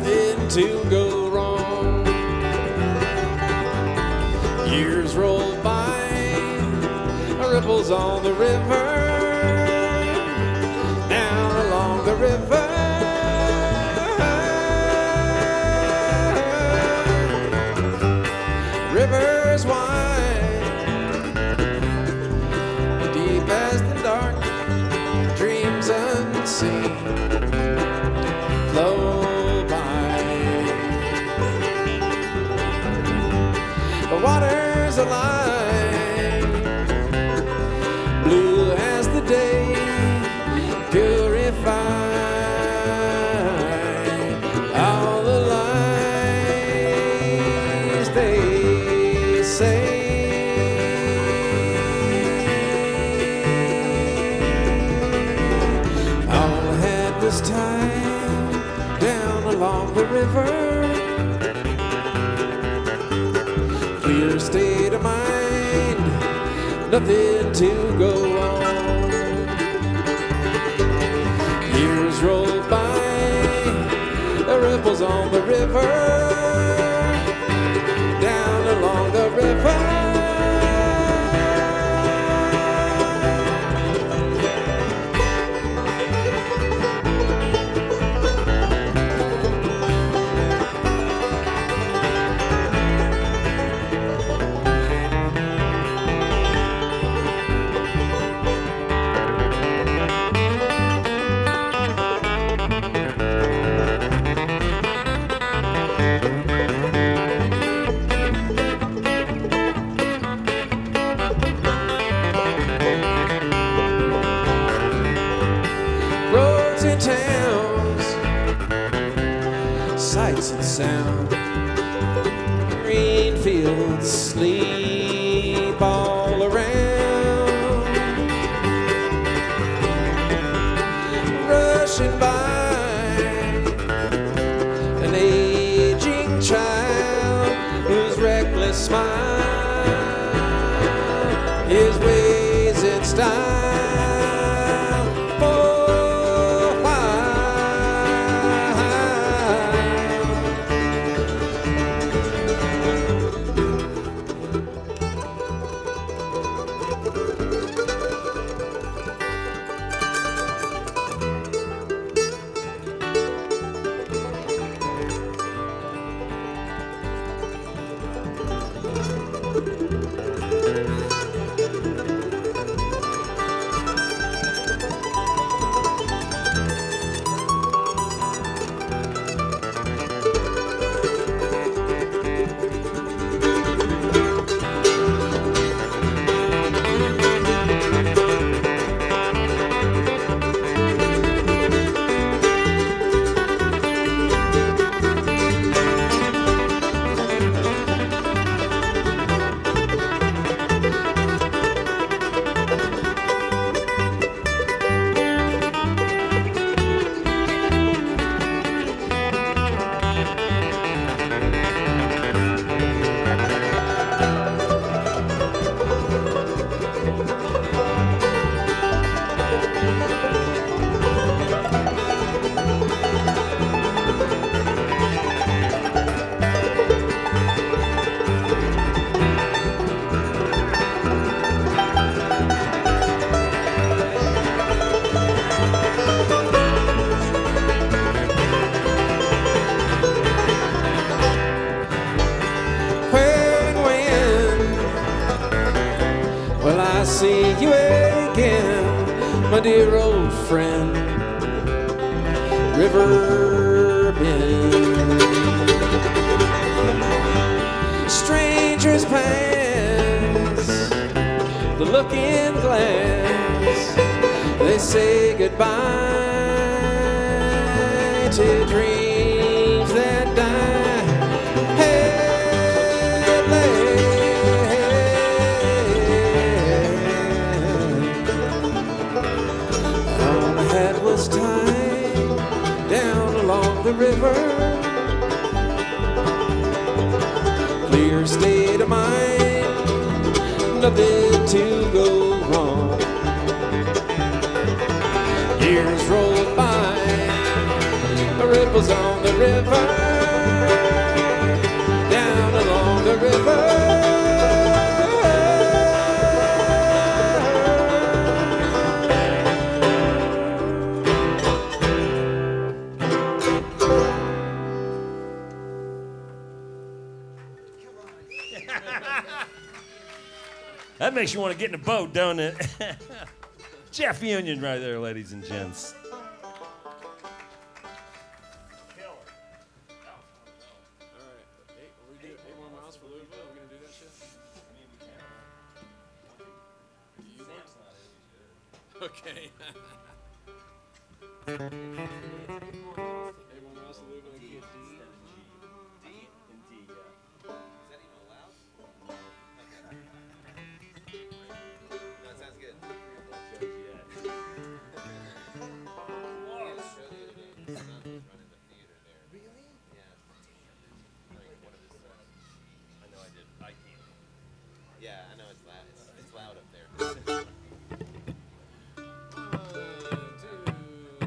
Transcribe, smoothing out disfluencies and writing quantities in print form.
nothing to go wrong. Years roll by, ripples on the river, down along the river. Rivers wide, deep as the dark, dreams unseen flow by. The waters alive, blue as the day, purified all the lies they say. All I had was time down along the river, clear state of mind, nothing to go on. Years roll by, the ripples on the river, down along the river. Roads and towns, sights and sound, green fields sleep all around, rushing by an aging child whose reckless smile, his ways and style. Well, I see you again, my dear old friend, River Bend. Strangers pass, the looking glass, they say goodbye to dreams that die. Time down along the river, clear state of mind, nothing to go wrong. Years roll by, ripples on the river. That makes you want to get in a boat, don't it? Jeff Union right there, ladies and gents. Okay.